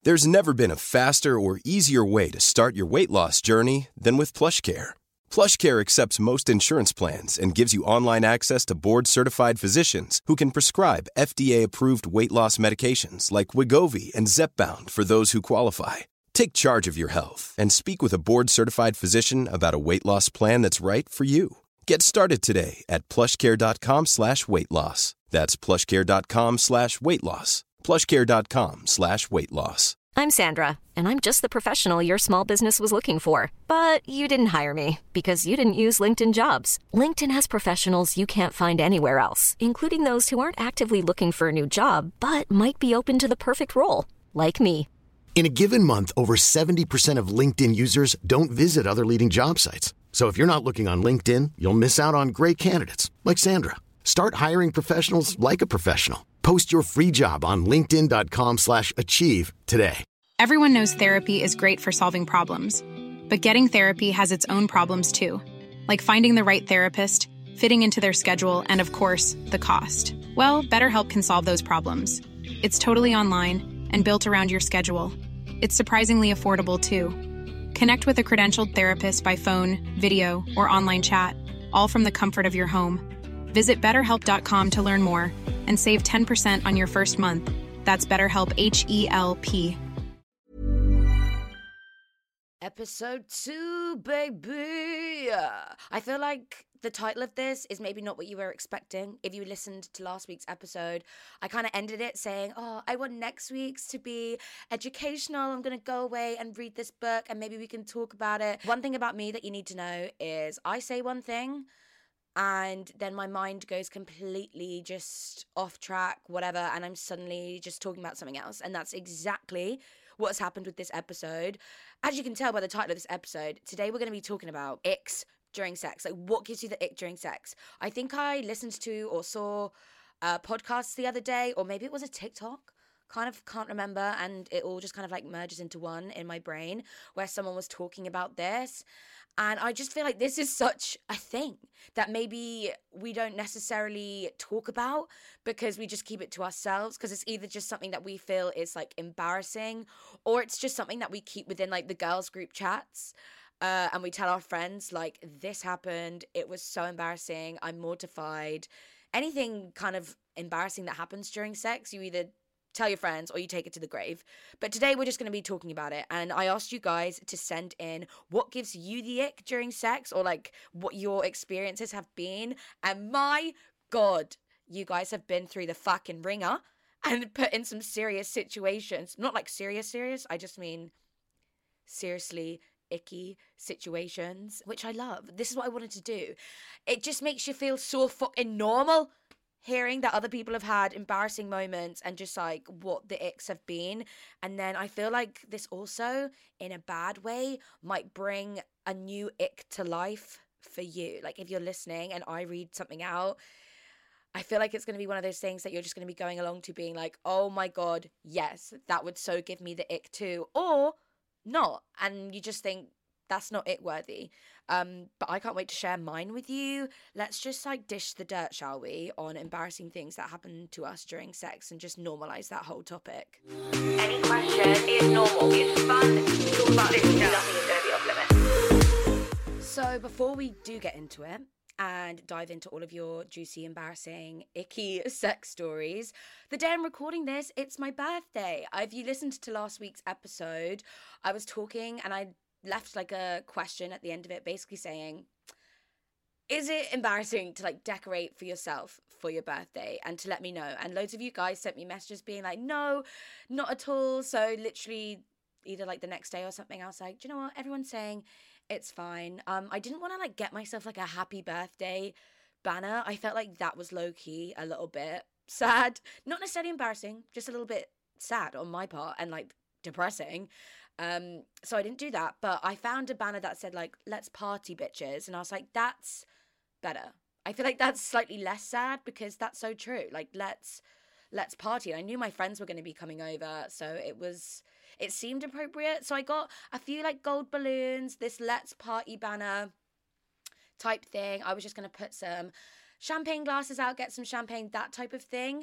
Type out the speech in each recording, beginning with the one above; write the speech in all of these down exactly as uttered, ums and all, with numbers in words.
There's never been a faster or easier way to start your weight loss journey than with PlushCare. PlushCare accepts most insurance plans and gives you online access to board-certified physicians who can prescribe F D A-approved weight loss medications like Wegovy and Zepbound for those who qualify. Take charge of your health and speak with a board-certified physician about a weight loss plan that's right for you. Get started today at plushcare.com slash weight loss. That's plushcare.com slash weight loss. plushcare.com slash weight loss. I'm Sandra, and I'm just the professional your small business was looking for. But you didn't hire me because you didn't use LinkedIn Jobs. LinkedIn has professionals you can't find anywhere else, including those who aren't actively looking for a new job, but might be open to the perfect role, like me. In a given month, over seventy percent of LinkedIn users don't visit other leading job sites. So if you're not looking on LinkedIn, you'll miss out on great candidates like Sandra. Start hiring professionals like a professional. Post your free job on linkedin.com slash achieve today. Everyone knows therapy is great for solving problems, but getting therapy has its own problems too, like finding the right therapist, fitting into their schedule, and of course, the cost. Well, BetterHelp can solve those problems. It's totally online and built around your schedule. It's surprisingly affordable too. Connect with a credentialed therapist by phone, video, or online chat, all from the comfort of your home. Visit better help dot com to learn more and save ten percent on your first month. That's BetterHelp, H E L P. Episode two, baby. I feel like the title of this is maybe not what you were expecting. If you listened to last week's episode, I kind of ended it saying, oh, I want next week's to be educational. I'm going to go away and read this book and maybe we can talk about it. One thing about me that you need to know is I say one thing and then my mind goes completely just off track, whatever, and I'm suddenly just talking about something else. And that's exactly what's happened with this episode. As you can tell by the title of this episode, today we're going to be talking about icks during sex. Like, what gives you the ick during sex? I think I listened to or saw a podcast the other day, or maybe it was a TikTok. Kind of can't remember, and it all just kind of like merges into one in my brain where someone was talking about this. And I just feel like this is such a thing that maybe we don't necessarily talk about because we just keep it to ourselves, because it's either just something that we feel is like embarrassing, or it's just something that we keep within like the girls group chats. Uh, and we tell our friends, like, this happened, it was so embarrassing, I'm mortified. Anything kind of embarrassing that happens during sex, you either tell your friends or you take it to the grave. But today we're just going to be talking about it. And I asked you guys to send in what gives you the ick during sex, or like what your experiences have been. And my God, you guys have been through the fucking ringer and put in some serious situations. Not like serious, serious. I just mean seriously icky situations, which I love. This is what I wanted to do. It just makes you feel so fucking normal hearing that other people have had embarrassing moments and just like what the icks have been. And then I feel like this also, in a bad way, might bring a new ick to life for you. Like if you're listening and I read something out, I feel like it's going to be one of those things that you're just going to be going along to being like, oh my God, yes, that would so give me the ick too. Or not, and you just think that's not it worthy. Um but I can't wait to share mine with you. Let's just like dish the dirt, shall we, on embarrassing things that happen to us during sex and just normalize that whole topic. Any question is normal. It's fun to talk about this. Nothing is going to be off limits. So before we do get into it and dive into all of your juicy, embarrassing, icky sex stories, the day I'm recording this, it's my birthday. If you listened to last week's episode, I was talking and I left like a question at the end of it basically saying, is it embarrassing to like decorate for yourself for your birthday, and to let me know. And loads of you guys sent me messages being like, no, not at all. So literally either like the next day or something, I was like, do you know what, everyone's saying it's fine. Um, I didn't want to like get myself like a happy birthday banner. I felt like that was low key a little bit sad, not necessarily embarrassing, just a little bit sad on my part and like depressing. Um, so I didn't do that, but I found a banner that said like, let's party bitches. And I was like, that's better. I feel like that's slightly less sad because that's so true. Like, let's, let's party. And I knew my friends were going to be coming over. So it was, it seemed appropriate. So I got a few like gold balloons, this let's party banner type thing. I was just going to put some champagne glasses out, get some champagne, that type of thing.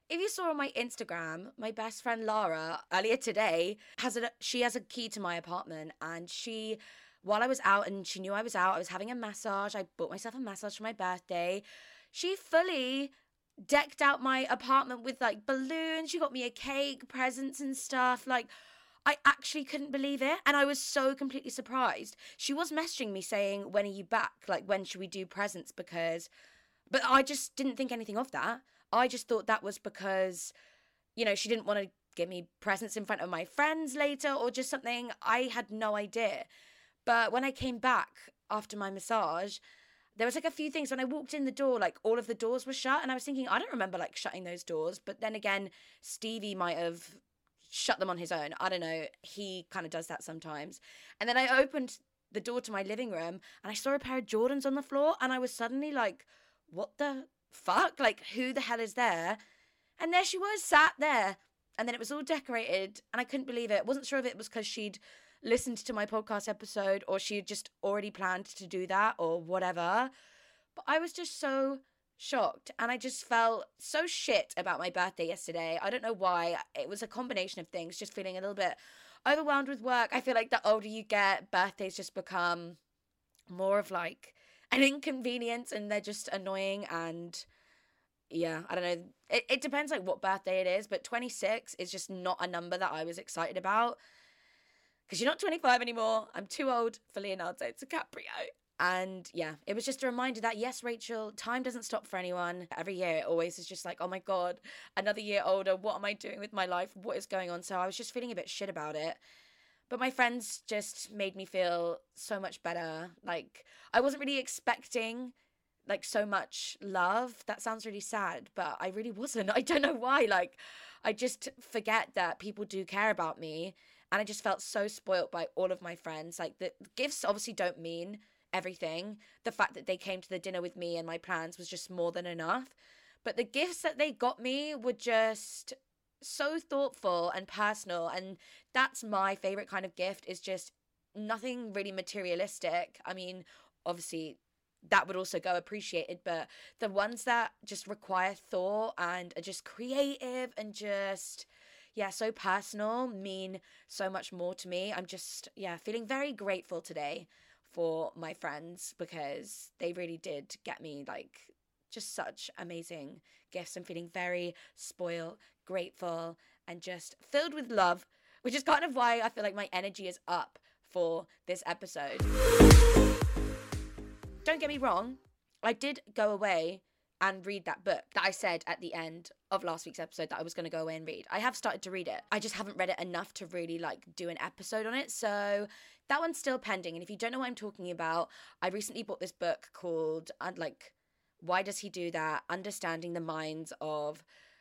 if you saw on my Instagram, my best friend Lara earlier today has a she has a key to my apartment, and she, while I was out and she knew I was out, I was having a massage. I bought myself a massage for my birthday. She fully decked out my apartment with like balloons. She got me a cake, presents and stuff. Like, I actually couldn't believe it. And I was so completely surprised. She was messaging me saying, when are you back? Like, when should we do presents? Because, but I just didn't think anything of that. I just thought that was because, you know, she didn't want to give me presents in front of my friends later or just something. I had no idea. But when I came back after my massage, there was like a few things. When I walked in the door, like all of the doors were shut. And I was thinking, I don't remember like shutting those doors. But then again, Stevie might have shut them on his own. I don't know. He kind of does that sometimes. And then I opened the door to my living room and I saw a pair of Jordans on the floor. And I was suddenly like, what the fuck? Like, who the hell is there? And there she was, sat there. And then it was all decorated. And I couldn't believe it. Wasn't sure if it was because she'd listened to my podcast episode or she had just already planned to do that or whatever. But I was just so shocked and I just felt so shit about my birthday yesterday. I don't know why. It was a combination of things, just feeling a little bit overwhelmed with work. I feel like the older you get, birthdays just become more of like an inconvenience and they're just annoying. And yeah, I don't know. It, it depends like what birthday it is, but twenty-six is just not a number that I was excited about. Because you're not twenty-five anymore. I'm too old for Leonardo DiCaprio. And yeah, it was just a reminder that, yes, Rachel, time doesn't stop for anyone. Every year it always is just like, oh my God, another year older. What am I doing with my life? What is going on? So I was just feeling a bit shit about it. But my friends just made me feel so much better. Like, I wasn't really expecting like so much love. That sounds really sad, but I really wasn't. I don't know why. Like, I just forget that people do care about me. And I just felt so spoilt by all of my friends. Like, the gifts obviously don't mean everything. The fact that they came to the dinner with me and my plans was just more than enough. But the gifts that they got me were just so thoughtful and personal. And that's my favorite kind of gift, is just nothing really materialistic. I mean, obviously that would also go appreciated, but the ones that just require thought and are just creative and just, yeah, so personal, mean so much more to me. I'm just, yeah, feeling very grateful today for my friends because they really did get me like just such amazing gifts. I'm feeling very spoiled, grateful, and just filled with love, which is kind of why I feel like my energy is up for this episode. Don't get me wrong, I did go away and read that book that I said at the end of last week's episode that I was going to go away and read. I have started to read it. I just haven't read it enough to really like do an episode on it. So that one's still pending. And if you don't know what I'm talking about, I recently bought this book called uh, like, Why Does He Do That? Understanding the Minds of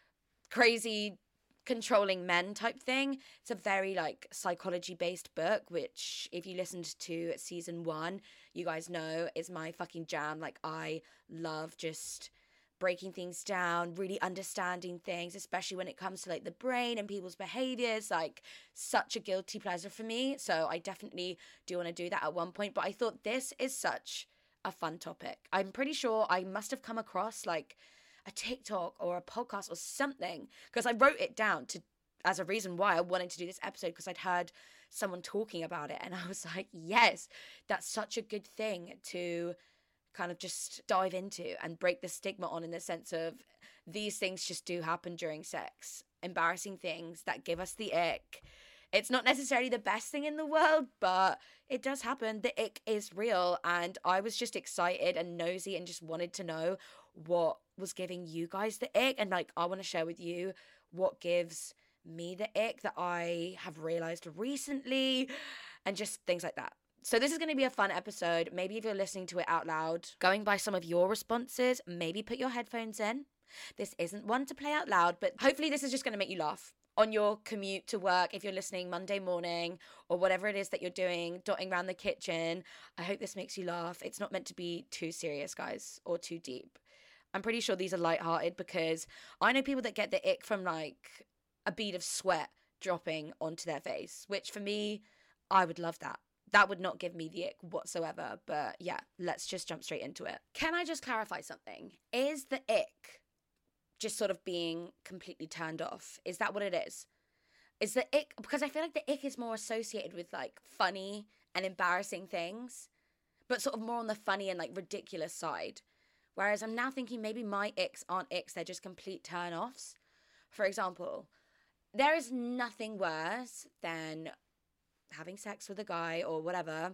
Crazy Controlling Men type thing. It's a very like psychology based book, which if you listened to season one, you guys know is my fucking jam. Like, I love just breaking things down, really understanding things, especially when it comes to like the brain and people's behaviors. Like, such a guilty pleasure for me. So I definitely do want to do that at one point. But I thought this is such a fun topic. I'm pretty sure I must have come across like a TikTok or a podcast or something, because I wrote it down to as a reason why I wanted to do this episode, because I'd heard someone talking about it and I was like, yes, that's such a good thing to kind of just dive into and break the stigma on, in the sense of these things just do happen during sex. Embarrassing things that give us the ick. It's not necessarily the best thing in the world, but it does happen. The ick is real. And I was just excited and nosy and just wanted to know what was giving you guys the ick. And like, I want to share with you what gives me the ick that I have realized recently, and just things like that. So this is going to be a fun episode. Maybe if you're listening to it out loud, going by some of your responses, maybe put your headphones in. This isn't one to play out loud, but hopefully this is just going to make you laugh on your commute to work, if you're listening Monday morning or whatever it is that you're doing, dotting around the kitchen. I hope this makes you laugh. It's not meant to be too serious, guys, or too deep. I'm pretty sure these are lighthearted, because I know people that get the ick from like a bead of sweat dropping onto their face, which for me, I would love that. That would not give me the ick whatsoever. But yeah, let's just jump straight into it. Can I just clarify something? Is the ick just sort of being completely turned off. Is that what it is? Is the ick, because I feel like the ick is more associated with like funny and embarrassing things, but sort of more on the funny and like ridiculous side. Whereas I'm now thinking maybe my icks aren't icks, they're just complete turn-offs. For example, there is nothing worse than having sex with a guy or whatever.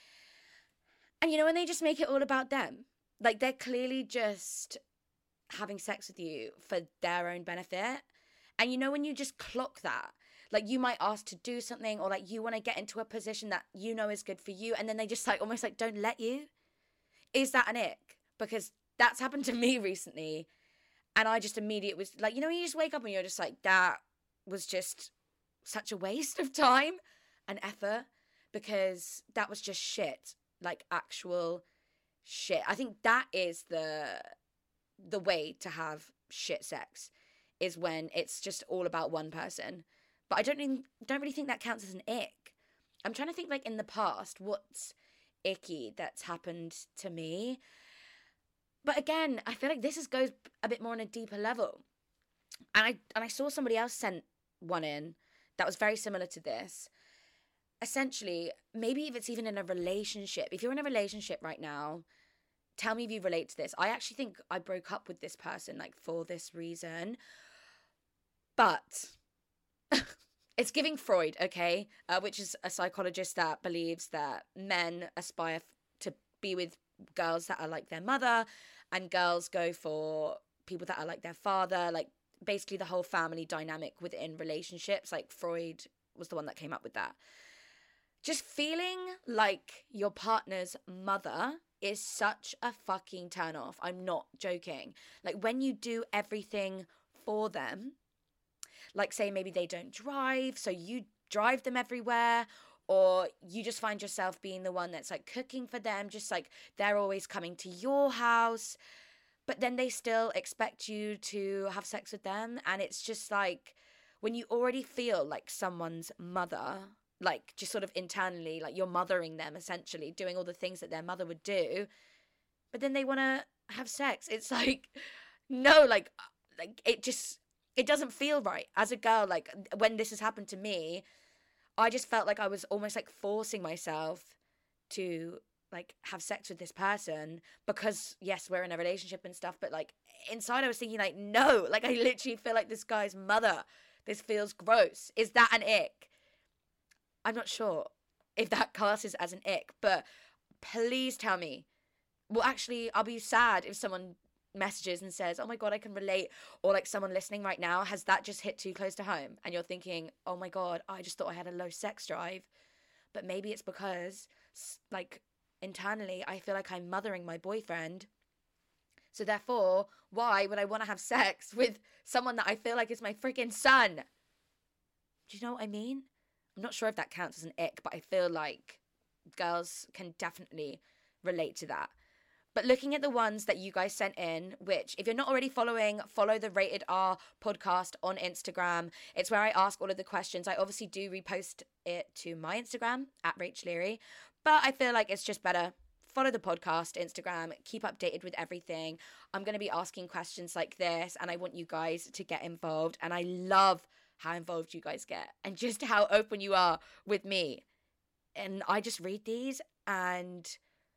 And you know, when they just make it all about them. Like they're clearly just having sex with you for their own benefit. And you know, when you just clock that, like you might ask to do something, or like you want to get into a position that you know is good for you, and then they just like almost like don't let you. Is that an ick? Because that's happened to me recently. And I just immediately was like, you know, when you just wake up and you're just like, that was just such a waste of time and effort, because that was just shit, like actual shit. I think that is the the way to have shit sex, is when it's just all about one person. But I don't even, don't really think that counts as an ick. I'm trying to think like in the past, what's icky that's happened to me. But again, I feel like this is goes a bit more on a deeper level. And I and I saw somebody else sent one in that was very similar to this. Essentially, maybe if it's even in a relationship, if you're in a relationship right now, tell me if you relate to this. I actually think I broke up with this person like for this reason. But it's giving Freud, okay, uh, which is a psychologist that believes that men aspire to be with girls that are like their mother, and girls go for people that are like their father, like basically the whole family dynamic within relationships. Like Freud was the one that came up with that. Just feeling like your partner's mother is such a fucking turn off. I'm not joking. Like when you do everything for them, like say maybe they don't drive, so you drive them everywhere, or you just find yourself being the one that's like cooking for them, just like they're always coming to your house, but then they still expect you to have sex with them. And it's just like when you already feel like someone's mother, like just sort of internally, like you're mothering them essentially, doing all the things that their mother would do, but then they want to have sex. It's like, no, like, like it just, it doesn't feel right. As a girl, like when this has happened to me, I just felt like I was almost like forcing myself to like have sex with this person because yes, we're in a relationship and stuff, but like inside I was thinking like, no, like I literally feel like this guy's mother. This feels gross. Is that an ick? I'm not sure if that classes as an ick, but please tell me. Well, actually, I'll be sad if someone messages and says, oh my God, I can relate. Or like someone listening right now, has that just hit too close to home? And you're thinking, oh my God, I just thought I had a low sex drive. But maybe it's because like internally, I feel like I'm mothering my boyfriend. So therefore, why would I want to have sex with someone that I feel like is my freaking son? Do you know what I mean? I'm not sure if that counts as an ick, but I feel like girls can definitely relate to that. But looking at the ones that you guys sent in, which if you're not already following, follow the Rated R podcast on Instagram. It's where I ask all of the questions. I obviously do repost it to my Instagram at Rach Leary, but I feel like it's just better. Follow the podcast Instagram, keep updated with everything. I'm going to be asking questions like this, and I want you guys to get involved. And I love how involved you guys get and just how open you are with me. And I just read these and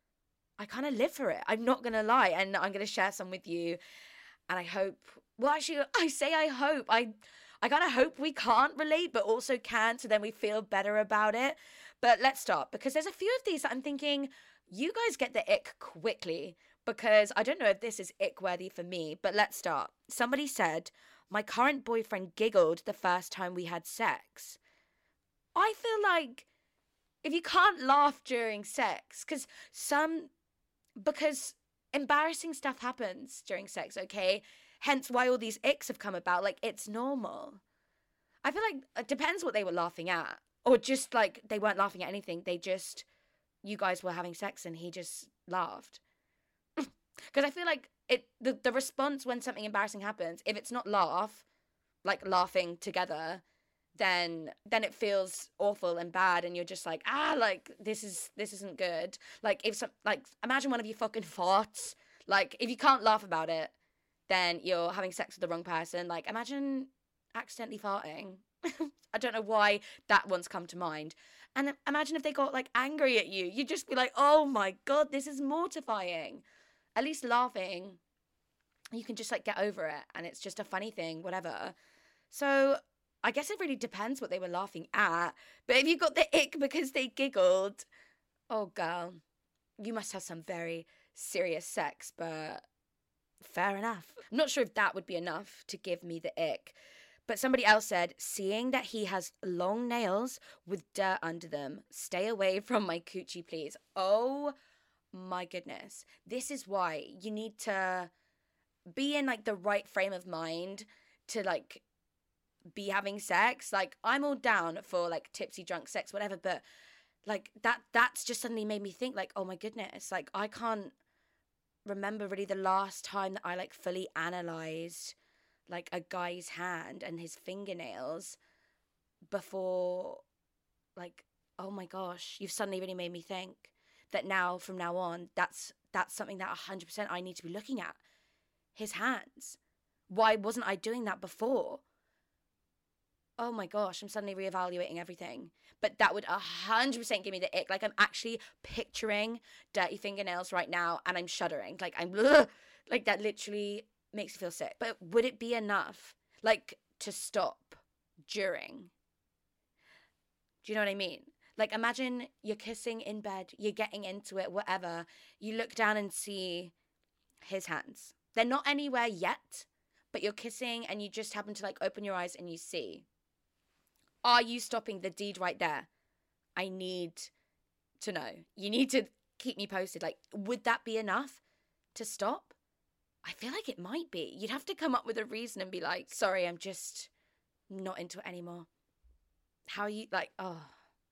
I kind of live for it. I'm not going to lie. And I'm going to share some with you. And I hope, well, actually, I say I hope. I I kind of hope we can't relate, but also can, so then we feel better about it. But let's start, because there's a few of these that I'm thinking, you guys get the ick quickly, because I don't know if this is ick worthy for me, but let's start. Somebody said, my current boyfriend giggled the first time we had sex. I feel like if you can't laugh during sex, because some, because embarrassing stuff happens during sex, okay? Hence why all these icks have come about. Like, it's normal. I feel like it depends what they were laughing at. Or just like they weren't laughing at anything. They just, you guys were having sex and he just laughed. Because I feel like it the, the response when something embarrassing happens, if it's not laugh, like laughing together, then then it feels awful and bad, and you're just like, ah, like this is this isn't good. Like if some like imagine one of you fucking farts. Like if you can't laugh about it, then you're having sex with the wrong person. Like, imagine accidentally farting. I don't know why that one's come to mind. And imagine if they got, like, angry at you. You'd just be like, oh, my God, this is mortifying. At least laughing, you can just, like, get over it. And it's just a funny thing, whatever. So I guess it really depends what they were laughing at. But if you got the ick because they giggled, oh, girl, you must have some very serious sex, but fair enough. I'm not sure if that would be enough to give me the ick. But somebody else said, seeing that he has long nails with dirt under them, stay away from my coochie, please. Oh my goodness. This is why you need to be in, like, the right frame of mind to, like, be having sex. Like, I'm all down for, like, tipsy, drunk sex, whatever, but, like, that that's just suddenly made me think, like, oh my goodness, like, I can't remember really the last time that I, like, fully analysed, like, a guy's hand and his fingernails before, like, oh my gosh, you've suddenly really made me think that now, from now on, that's that's something that one hundred percent I need to be looking at. His hands. Why wasn't I doing that before? Oh my gosh, I'm suddenly reevaluating everything. But that would one hundred percent give me the ick. Like, I'm actually picturing dirty fingernails right now and I'm shuddering. Like, I'm, ugh, like, that literally makes me feel sick. But would it be enough, like, to stop during? Do you know what I mean? Like, imagine you're kissing in bed, you're getting into it, whatever. You look down and see his hands. They're not anywhere yet, but you're kissing and you just happen to, like, open your eyes and you see. Are you stopping the deed right there? I need to know. You need to keep me posted. Like, would that be enough to stop? I feel like it might be. You'd have to come up with a reason and be like, sorry, I'm just not into it anymore. How are you, like, oh.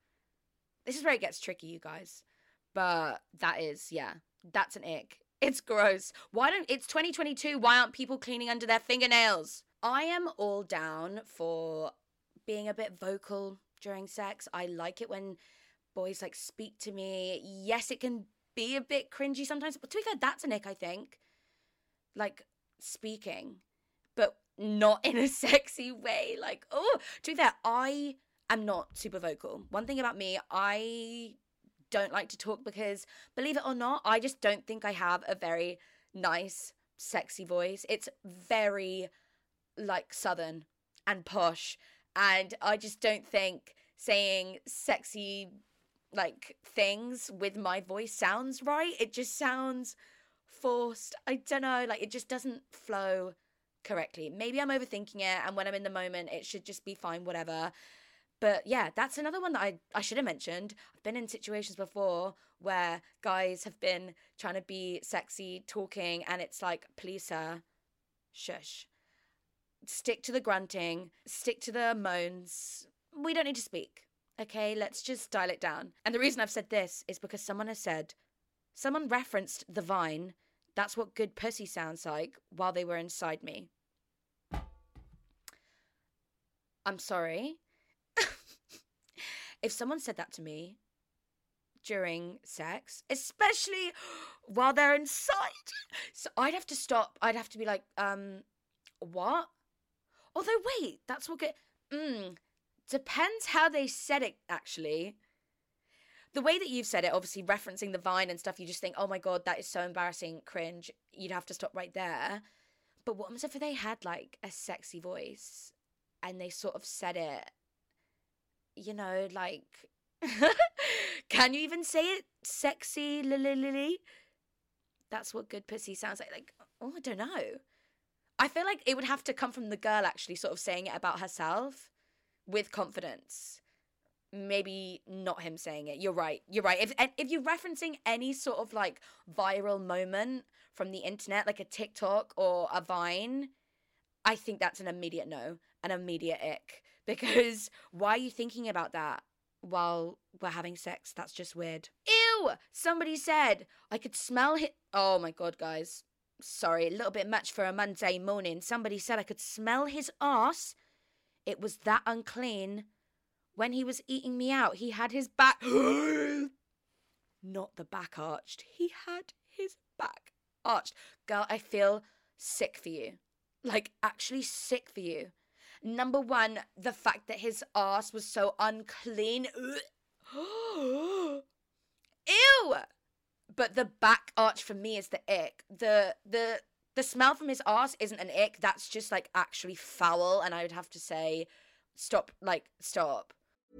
This is where it gets tricky, you guys. But that is, yeah, that's an ick. It's gross. Why don't, it's twenty twenty-two, why aren't people cleaning under their fingernails? I am all down for being a bit vocal during sex. I like it when boys, like, speak to me. Yes, it can be a bit cringy sometimes, but to be fair, that's an ick, I think. Like, speaking, but not in a sexy way. Like, oh, to be fair, I am not super vocal. One thing about me, I don't like to talk because, believe it or not, I just don't think I have a very nice, sexy voice. It's very, like, southern and posh, and I just don't think saying sexy, like, things with my voice sounds right. It just sounds forced. I don't know, like, it just doesn't flow correctly. Maybe I'm overthinking it, and when I'm in the moment, it should just be fine, whatever. But yeah, that's another one that I, I should have mentioned. I've been in situations before where guys have been trying to be sexy, talking, and it's like, please, sir, shush. Stick to the grunting, stick to the moans. We don't need to speak, okay? Let's just dial it down. And the reason I've said this is because someone has said, someone referenced the Vine, that's what good pussy sounds like, while they were inside me. I'm sorry. If someone said that to me during sex, especially while they're inside, so I'd have to stop. I'd have to be like, um, what? Although, wait, that's what good... Mm, depends how they said it, actually. The way that you've said it, obviously referencing the Vine and stuff, you just think, oh my God, that is so embarrassing, cringe. You'd have to stop right there. But what if they had, like, a sexy voice and they sort of said it, you know, like, can you even say it? Sexy, lily. That's what good pussy sounds like. Like, oh, I don't know. I feel like it would have to come from the girl actually sort of saying it about herself with confidence. Maybe not him saying it. You're right. You're right. If if you're referencing any sort of, like, viral moment from the internet, like a TikTok or a Vine, I think that's an immediate no, an immediate ick. Because why are you thinking about that while we're having sex? That's just weird. Ew! Somebody said I could smell it. Oh my God, guys. Sorry, a little bit much for a Monday morning. Somebody said I could smell his ass. It was that unclean. When he was eating me out, he had his back... Not the back arched. He had his back arched. Girl, I feel sick for you. Like, actually sick for you. Number one, the fact that his ass was so unclean. Ew! But the back arch for me is the ick. The the the smell from his ass isn't an ick. That's just like actually foul, and I would have to say, stop. Like, stop.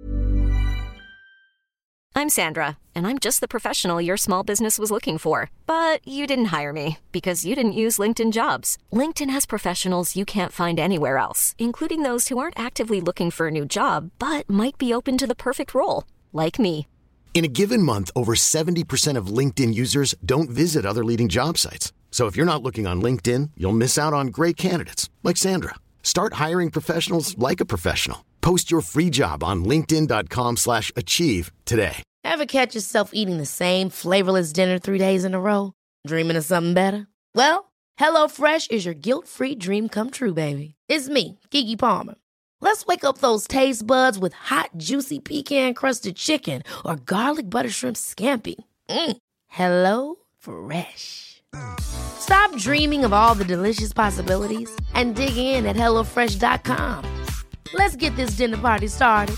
I'm Sandra, and I'm just the professional your small business was looking for. But you didn't hire me because you didn't use LinkedIn Jobs. LinkedIn has professionals you can't find anywhere else, including those who aren't actively looking for a new job, but might be open to the perfect role, like me. In a given month, over seventy percent of LinkedIn users don't visit other leading job sites. So if you're not looking on LinkedIn, you'll miss out on great candidates like Sandra. Start hiring professionals like a professional. Post your free job on linkedin.com slash achieve today. Ever catch yourself eating the same flavorless dinner three days in a row? Dreaming of something better? Well, HelloFresh is your guilt-free dream come true, baby. It's me, Keke Palmer. Let's wake up those taste buds with hot, juicy pecan-crusted chicken or garlic butter shrimp scampi. Mm. Hello Fresh. Stop dreaming of all the delicious possibilities and dig in at hello fresh dot com. Let's get this dinner party started.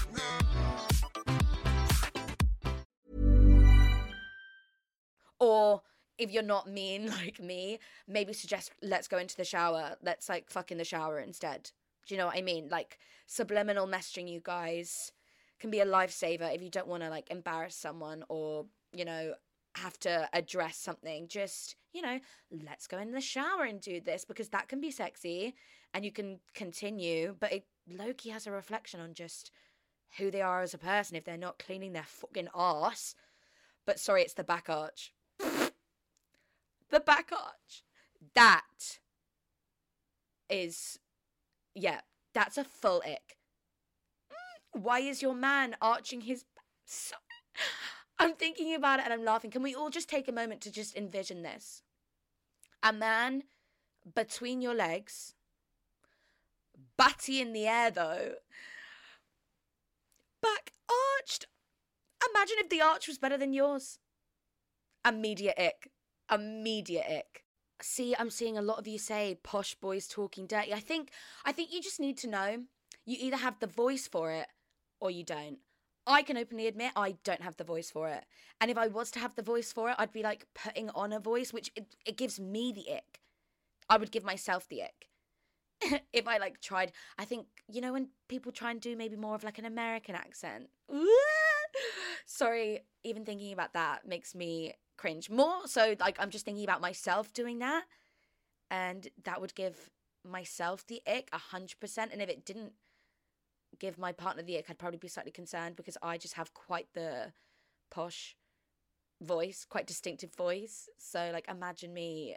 Or if you're not mean like me, maybe suggest let's go into the shower. Let's like fuck in the shower instead. Do you know what I mean? Like, subliminal messaging, you guys, can be a lifesaver if you don't want to like embarrass someone or, you know, have to address something. Just, you know, let's go in the shower and do this, because that can be sexy and you can continue, but it low-key has a reflection on just who they are as a person if they're not cleaning their fucking arse. But sorry, it's the back arch. The back arch. That is, yeah, that's a full ick. Why is your man arching his... So... I'm thinking about it and I'm laughing. Can we all just take a moment to just envision this? A man between your legs, batty in the air though, back arched. Imagine if the arch was better than yours. Immediate ick. Immediate ick. See, I'm seeing a lot of you say posh boys talking dirty. I think I think you just need to know you either have the voice for it or you don't. I can openly admit I don't have the voice for it. And if I was to have the voice for it, I'd be like putting on a voice, which it, it gives me the ick. I would give myself the ick. If I like tried, I think, you know, when people try and do maybe more of like an American accent. Sorry, even thinking about that makes me cringe more. So like I'm just thinking about myself doing that, and that would give myself the ick a hundred percent. And if it didn't give my partner the ick, I'd probably be slightly concerned, because I just have quite the posh voice, quite distinctive voice. So like imagine me.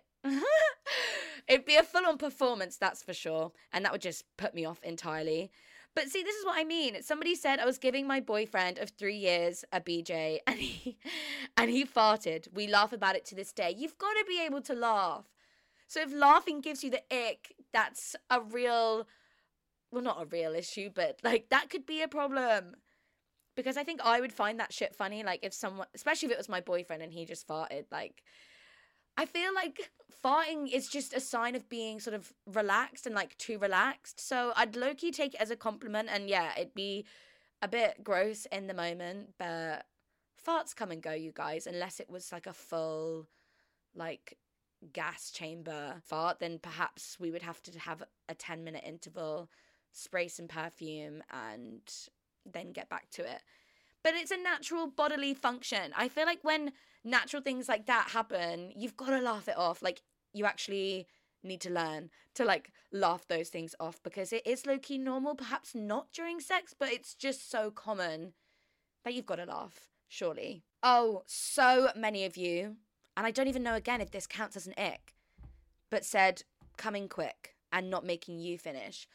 It'd be a full-on performance, that's for sure, and that would just put me off entirely. But see, this is what I mean. Somebody said I was giving my boyfriend of three years a B J, and he and he farted. We laugh about it to this day. You've got to be able to laugh. So if laughing gives you the ick, that's a real, well, not a real issue, but like that could be a problem. Because I think I would find that shit funny. Like if someone, especially if it was my boyfriend and he just farted, like I feel like farting is just a sign of being sort of relaxed and like too relaxed. So I'd low-key take it as a compliment, and yeah, it'd be a bit gross in the moment, but farts come and go, you guys. Unless it was like a full like gas chamber fart, then perhaps we would have to have a ten minute interval, spray some perfume, and then get back to it. But it's a natural bodily function. I feel like when natural things like that happen, you've got to laugh it off. Like, you actually need to learn to, like, laugh those things off, because it is low-key normal, perhaps not during sex, but it's just so common that you've got to laugh, surely. Oh, so many of you, and I don't even know, again, if this counts as an ick, but said, coming quick and not making you finish.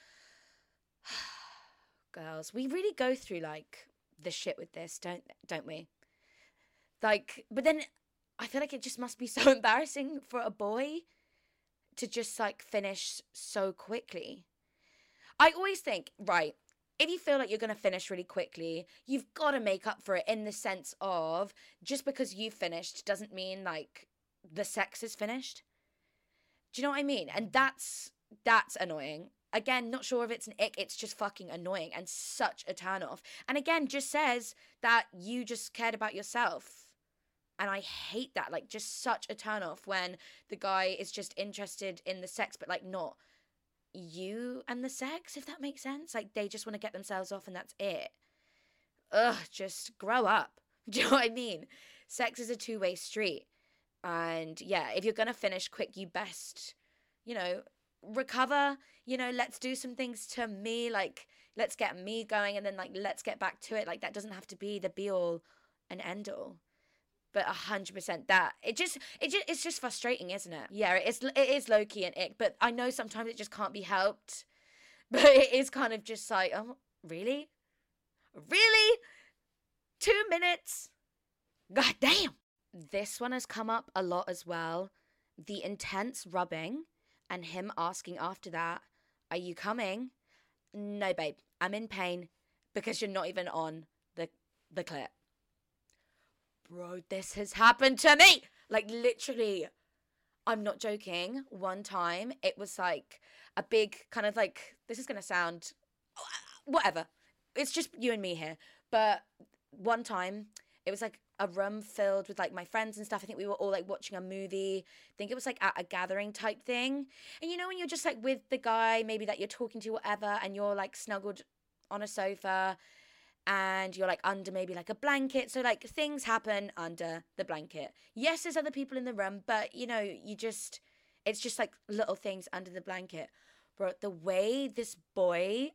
Girls, we really go through, like, the shit with this, don't don't we? Like, but then I feel like it just must be so embarrassing for a boy to just like finish so quickly. I always think, right, if you feel like you're going to finish really quickly, you've got to make up for it, in the sense of just because you finished doesn't mean like the sex is finished. Do you know what I mean? And that's that's annoying. Again, not sure if it's an ick, it's just fucking annoying and such a turn off. And again, just says that you just cared about yourself. And I hate that, like, just such a turn off when the guy is just interested in the sex, but like not you and the sex, if that makes sense. Like, they just want to get themselves off and that's it. Ugh, just grow up. Do you know what I mean? Sex is a two-way street. And yeah, if you're going to finish quick, you best, you know, recover, you know, let's do some things to me, like, let's get me going and then, like, let's get back to it. Like, that doesn't have to be the be-all and end-all. But a hundred percent that it just it just it's just frustrating, isn't it? Yeah, it is. It is low key and ick, but I know sometimes it just can't be helped. But it is kind of just like, oh, really, really, two minutes. God damn. This one has come up a lot as well. The intense rubbing and him asking after that, "Are you coming?" No, babe, I'm in pain because you're not even on the the clit. Bro, this has happened to me. Like, literally, I'm not joking. One time, it was like a big kind of like, this is going to sound, whatever. It's just you and me here. But one time, it was like a room filled with like my friends and stuff. I think we were all like watching a movie. I think it was like at a gathering type thing. And you know, when you're just like with the guy, maybe that you're talking to, whatever, and you're like snuggled on a sofa, and you're like under maybe like a blanket. So like things happen under the blanket. Yes, there's other people in the room, but you know, you just, it's just like little things under the blanket. Bro, the way this boy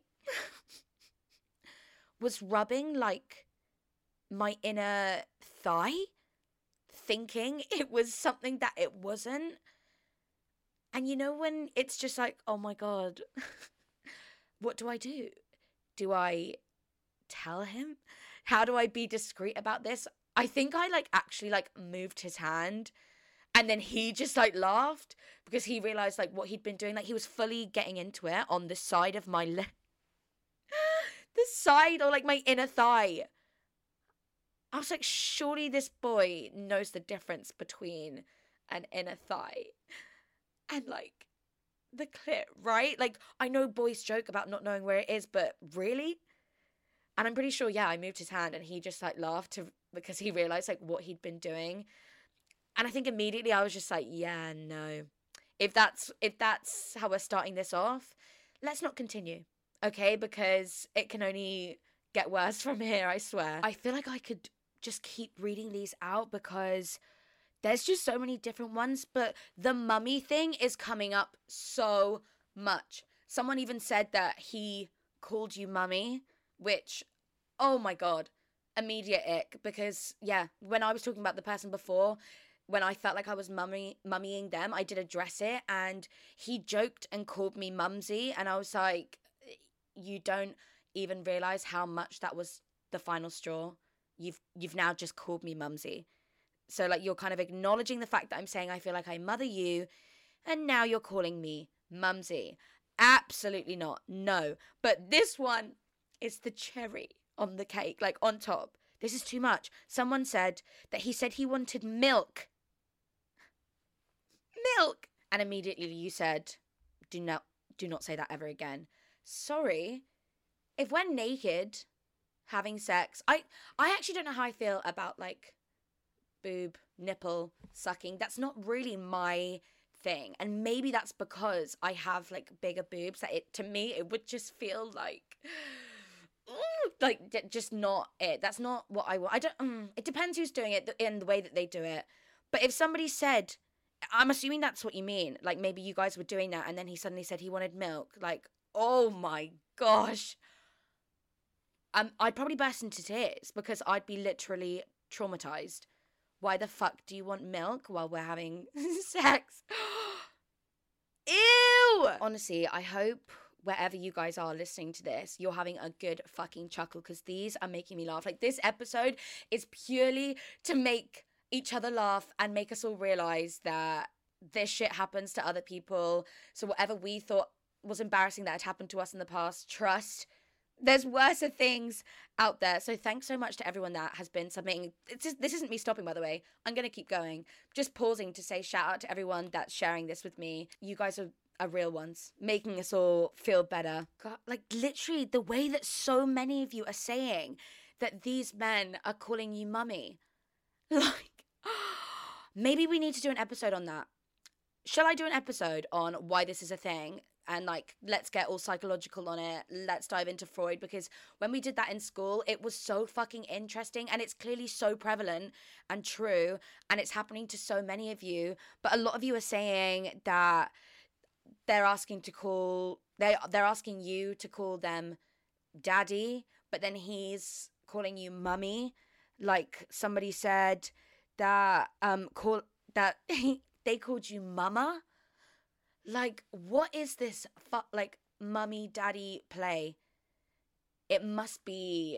was rubbing like my inner thigh, thinking it was something that it wasn't. And you know, when it's just like, oh my God, what do I do? Do I tell him? How do I be discreet about this? I think I like actually like moved his hand, and then he just like laughed because he realized like what he'd been doing. Like, he was fully getting into it on the side of my leg, the side, or like my inner thigh. I was like, surely this boy knows the difference between an inner thigh and like the clit, right? Like, I know boys joke about not knowing where it is, but really? And I'm pretty sure, yeah, I moved his hand and he just like laughed to, because he realized like what he'd been doing. And I think immediately I was just like, yeah, no. If that's if that's how we're starting this off, let's not continue, okay? Because it can only get worse from here, I swear. I feel like I could just keep reading these out because there's just so many different ones, but the mummy thing is coming up so much. Someone even said that he called you mummy, which, oh my God, immediate ick. Because, yeah, when I was talking about the person before, when I felt like I was mummy, mummying them, I did address it, and he joked and called me mumsy, and I was like, you don't even realize how much that was the final straw. You've you've now just called me mumsy. So, like, you're kind of acknowledging the fact that I'm saying I feel like I mother you, and now you're calling me mumsy. Absolutely not. No. But this one is the cherry on the cake, like on top. This is too much. Someone said that he said he wanted milk. Milk. And immediately you said, do not, do not say that ever again. Sorry. If we're naked, having sex, I, I actually don't know how I feel about like boob, nipple, sucking. That's not really my thing. And maybe that's because I have like bigger boobs that it, to me, it would just feel like, ooh, like d- just not it. That's not what I want. I don't, um, it depends who's doing it in the way that they do it. But if somebody said, I'm assuming that's what you mean, like maybe you guys were doing that and then he suddenly said he wanted milk, like, oh my gosh. Um, I'd probably burst into tears because I'd be literally traumatized. Why the fuck do you want milk while we're having sex? Ew! Honestly, I hope wherever you guys are listening to this, you're having a good fucking chuckle because these are making me laugh. Like, this episode is purely to make each other laugh and make us all realize that this shit happens to other people. So whatever we thought was embarrassing that had happened to us in the past, trust There's worser things out there. So thanks so much to everyone that has been submitting. It's just, this isn't me stopping, by the way. I'm going to keep going. Just pausing to say shout out to everyone that's sharing this with me. You guys are, are real ones, making us all feel better. God, like literally the way that so many of you are saying that these men are calling you mummy. Like, maybe we need to do an episode on that. Shall I do an episode on why this is a thing? And like, let's get all psychological on it. Let's dive into Freud, because when we did that in school, it was so fucking interesting, and it's clearly so prevalent and true, and it's happening to so many of you. But a lot of you are saying that they're asking to call, they they're asking you to call them daddy, but then he's calling you mummy. Like somebody said that um call that they called you mama. Like, what is this, fu- like, mummy, daddy play? It must be,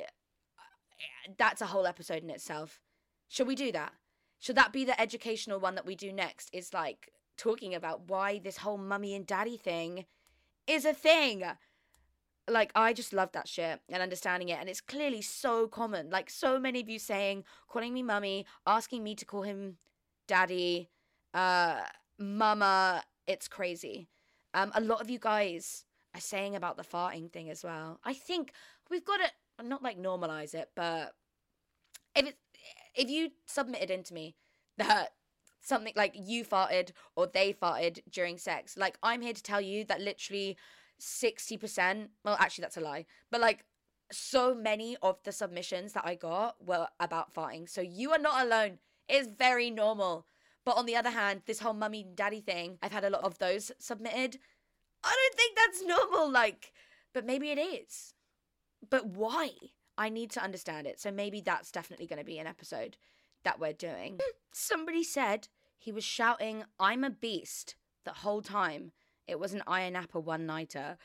that's a whole episode in itself. Should we do that? Should that be the educational one that we do next? Is, like, talking about why this whole mummy and daddy thing is a thing. Like, I just love that shit and understanding it. And it's clearly so common. Like, so many of you saying, calling me mummy, asking me to call him daddy, uh, mama. It's crazy. Um, a lot of you guys are saying about the farting thing as well. I think we've got to, not like normalize it, but if it, if you submitted into me that something like you farted or they farted during sex, like I'm here to tell you that literally sixty percent, well, actually that's a lie, but like so many of the submissions that I got were about farting. So you are not alone. It's very normal. But on the other hand, this whole mummy and daddy thing, I've had a lot of those submitted. I don't think that's normal, like, but maybe it is. But why? I need to understand it. So maybe that's definitely going to be an episode that we're doing. Somebody said he was shouting, "I'm a beast," the whole time. It was an Iron Apple one-nighter.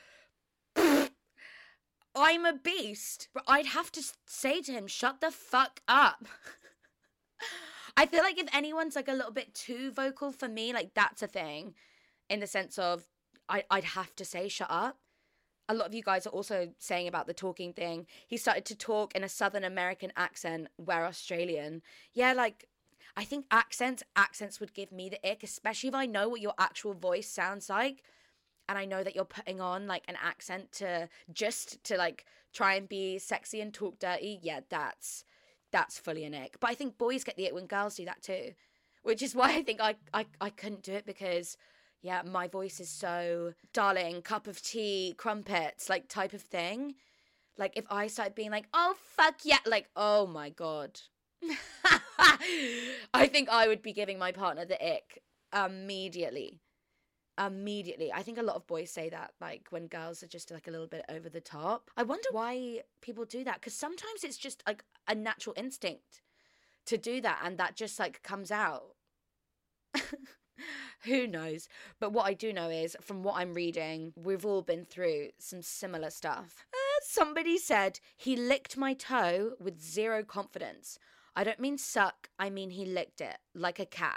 I'm a beast. But I'd have to say to him, shut the fuck up. I feel like if anyone's like a little bit too vocal for me, like that's a thing in the sense of I, I'd have to say shut up. A lot of you guys are also saying about the talking thing. He started to talk in a Southern American accent. We're Australian. Yeah, like I think accents, accents would give me the ick, especially if I know what your actual voice sounds like. And I know that you're putting on like an accent to just to like try and be sexy and talk dirty. Yeah, that's... That's fully an ick. But I think boys get the ick when girls do that too. Which is why I think I, I, I couldn't do it because, yeah, my voice is so, darling, cup of tea, crumpets, like type of thing. Like if I started being like, oh, fuck yeah, like, oh my God. I think I would be giving my partner the ick immediately. Immediately. I think a lot of boys say that, like when girls are just like a little bit over the top. I wonder why people do that, because sometimes it's just like a natural instinct to do that, and that just like comes out. Who knows? But what I do know is, from what I'm reading, we've all been through some similar stuff. Uh, somebody said he licked my toe with zero confidence. I don't mean suck, I mean he licked it like a cat.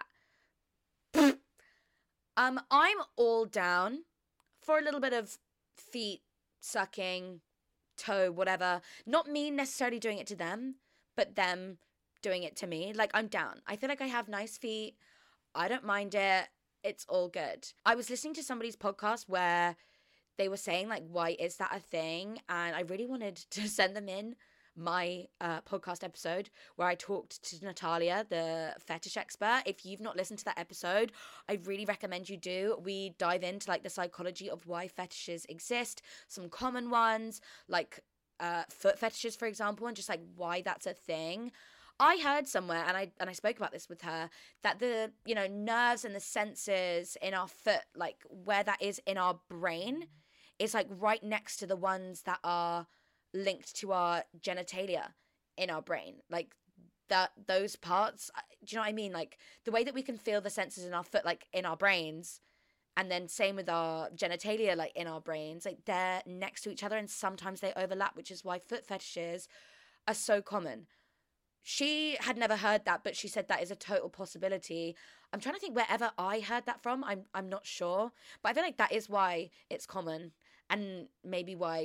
Um, I'm all down for a little bit of feet sucking, toe, whatever. Not me necessarily doing it to them, but them doing it to me. Like, I'm down. I feel like I have nice feet. I don't mind it. It's all good. I was listening to somebody's podcast where they were saying, like, why is that a thing? And I really wanted to send them in my uh, podcast episode where I talked to Natalia, the fetish expert. If you've not listened to that episode, I really recommend you do. We dive into like the psychology of why fetishes exist, some common ones like uh, foot fetishes, for example, and just like why that's a thing. I heard somewhere, and I and I spoke about this with her, that the, you know, nerves and the sensors in our foot, like where that is in our brain, is like right next to the ones that are linked to our genitalia in our brain. Like that, those parts, do you know what I mean? Like the way that we can feel the sensors in our foot, like in our brains, and then same with our genitalia, like in our brains, like they're next to each other and sometimes they overlap, which is why foot fetishes are so common. She had never heard that, but she said that is a total possibility. I'm trying to think wherever I heard that from. I'm I'm not sure, but I feel like that is why it's common, and maybe why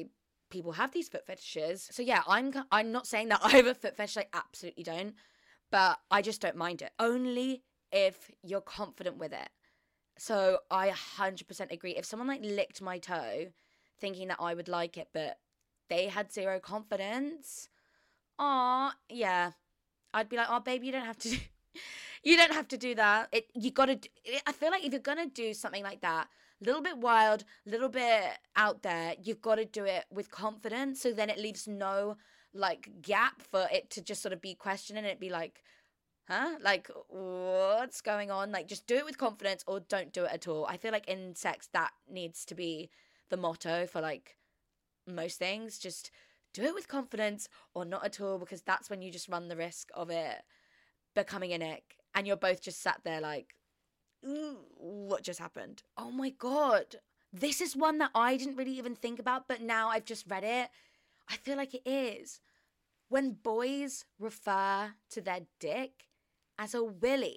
people have these foot fetishes. So yeah, I'm I'm not saying that I have a foot fetish. I absolutely don't. But I just don't mind it. Only if you're confident with it. So I one hundred percent agree. If someone like licked my toe thinking that I would like it, but they had zero confidence, aw, yeah. I'd be like, oh, babe, you don't have to do, you don't have to do that. It, you got to, I feel like if you're going to do something like that, a little bit wild, a little bit out there, you've got to do it with confidence. So then it leaves no, like, gap for it to just sort of be questioned and it'd be like, huh? Like, what's going on? Like, just do it with confidence or don't do it at all. I feel like in sex, that needs to be the motto for, like, most things. Just do it with confidence or not at all, because that's when you just run the risk of it becoming an ick. And you're both just sat there like, ooh, what just happened? Oh my God. This is one that I didn't really even think about, but now I've just read it. I feel like it is. When boys refer to their dick as a willy.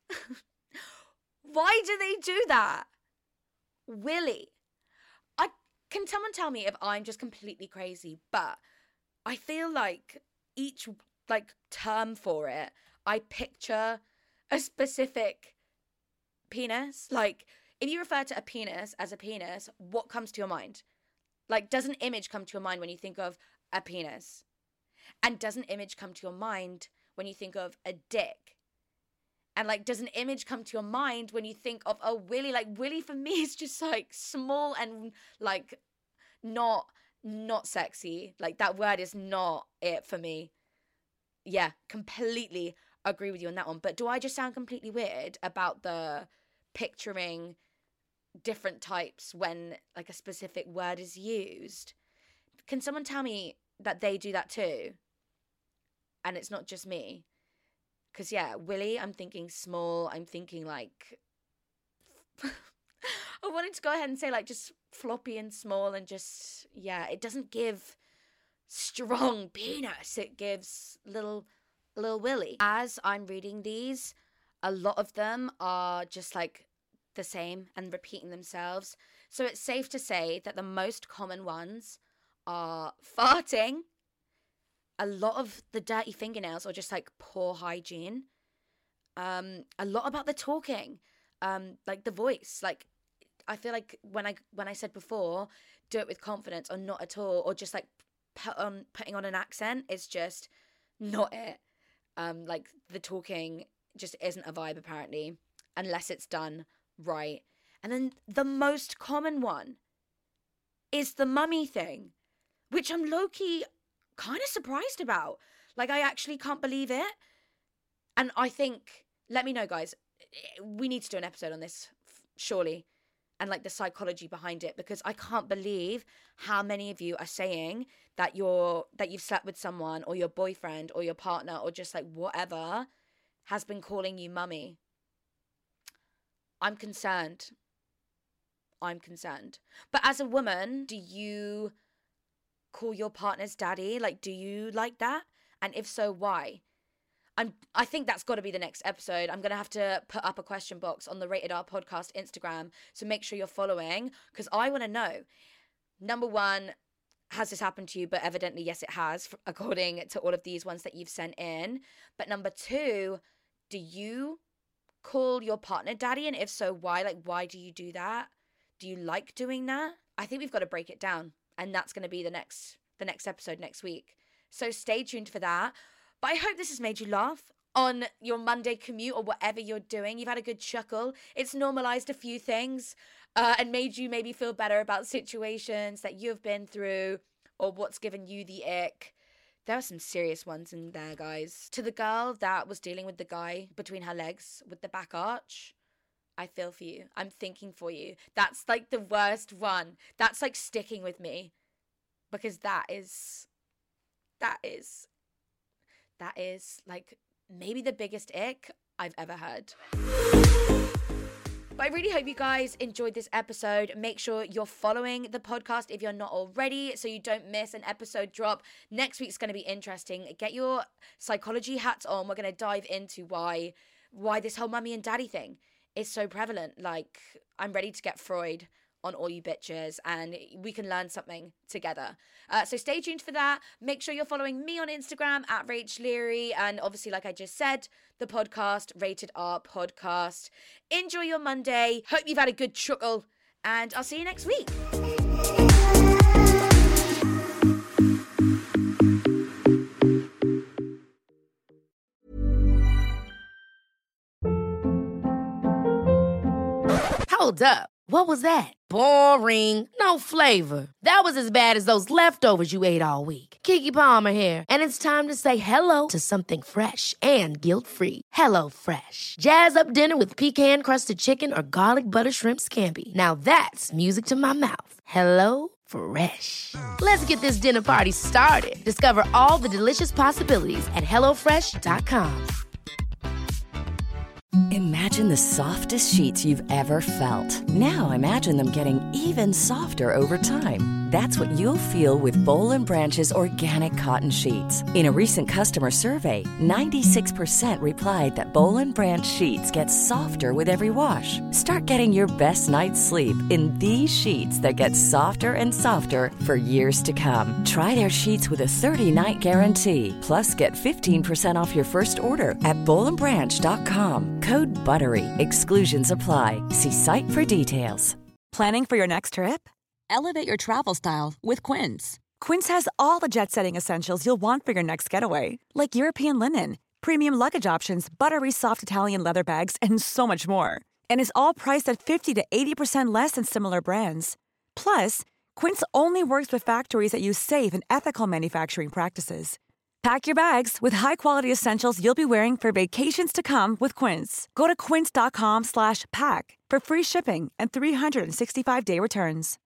Why do they do that? Willy. I can someone tell me if I'm just completely crazy, but I feel like each like term for it, I picture a specific penis. Like, if you refer to a penis as a penis, what comes to your mind? Like, does an image come to your mind when you think of a penis? And does an image come to your mind when you think of a dick? And, like, does an image come to your mind when you think of a willy? Like, willy for me is just, like, small and, like, not, not sexy. Like, that word is not it for me. Yeah, completely agree with you on that one. But do I just sound completely weird about the picturing different types when, like, a specific word is used? Can someone tell me that they do that too? And it's not just me. Because, yeah, willy, I'm thinking small. I'm thinking, like... I wanted to go ahead and say, like, just floppy and small and just... Yeah, it doesn't give strong penis. It gives little, little willy. As I'm reading these, a lot of them are just, like, the same and repeating themselves. So it's safe to say that the most common ones are farting. A lot of the dirty fingernails or just like poor hygiene. Um, a lot about the talking, um, like the voice. Like, I feel like when I when I said before, do it with confidence or not at all, or just like put on putting on an accent is just not it. Um, like the talking just isn't a vibe apparently, unless it's done right. And then the most common one is the mummy thing, which I'm low-key kind of surprised about. Like, I actually can't believe it. And I think, let me know, guys, we need to do an episode on this, surely, and like the psychology behind it, because I can't believe how many of you are saying that you're that you've slept with someone, or your boyfriend or your partner or just like whatever has been calling you mummy. I'm concerned. I'm concerned. But as a woman, do you call your partner's daddy? Like, do you like that? And if so, why? I'm, I think that's got to be the next episode. I'm going to have to put up a question box on the Rated R Podcast Instagram, so make sure you're following, because I want to know. Number one, has this happened to you? But evidently, yes, it has, according to all of these ones that you've sent in. But number two, do you call your partner daddy? And if so, why? Like, why do you do that? Do you like doing that? I think we've got to break it down. And that's going to be the next the next episode next week. So stay tuned for that. But I hope this has made you laugh on your Monday commute or whatever you're doing. You've had a good chuckle. It's normalized a few things uh, and made you maybe feel better about situations that you've been through or what's given you the ick. There are some serious ones in there, guys. To the girl that was dealing with the guy between her legs with the back arch, I feel for you. I'm thinking for you. That's like the worst one. That's like sticking with me. Because that is, that is, that is like maybe the biggest ick I've ever heard. But I really hope you guys enjoyed this episode. Make sure you're following the podcast if you're not already, so you don't miss an episode drop. Next week's going to be interesting. Get your psychology hats on. We're going to dive into why, why this whole mummy and daddy thing is so prevalent. Like, I'm ready to get Freud on All You Bitches, and we can learn something together. Uh, so stay tuned for that. Make sure you're following me on Instagram at Rach Leary, and obviously, like I just said, the podcast, Rated R Podcast. Enjoy your Monday. Hope you've had a good chuckle, and I'll see you next week. Hold up. What was that? Boring. No flavor. That was as bad as those leftovers you ate all week. Keke Palmer here, and it's time to say hello to something fresh and guilt-free. Hello Fresh. Jazz up dinner with pecan-crusted chicken or garlic butter shrimp scampi. Now that's music to my mouth. Hello Fresh. Let's get this dinner party started. Discover all the delicious possibilities at hello fresh dot com. Imagine the softest sheets you've ever felt. Now imagine them getting even softer over time. That's what you'll feel with Boll and Branch's organic cotton sheets. In a recent customer survey, ninety-six percent replied that Boll and Branch sheets get softer with every wash. Start getting your best night's sleep in these sheets that get softer and softer for years to come. Try their sheets with a thirty-night guarantee. Plus, get fifteen percent off your first order at boll and branch dot com. Code BUTTERY. Exclusions apply. See site for details. Planning for your next trip? Elevate your travel style with Quince. Quince has all the jet-setting essentials you'll want for your next getaway, like European linen, premium luggage options, buttery soft Italian leather bags, and so much more. And is all priced at fifty to eighty percent less than similar brands. Plus, Quince only works with factories that use safe and ethical manufacturing practices. Pack your bags with high-quality essentials you'll be wearing for vacations to come with Quince. Go to quince dot com slash pack for free shipping and three sixty-five day returns.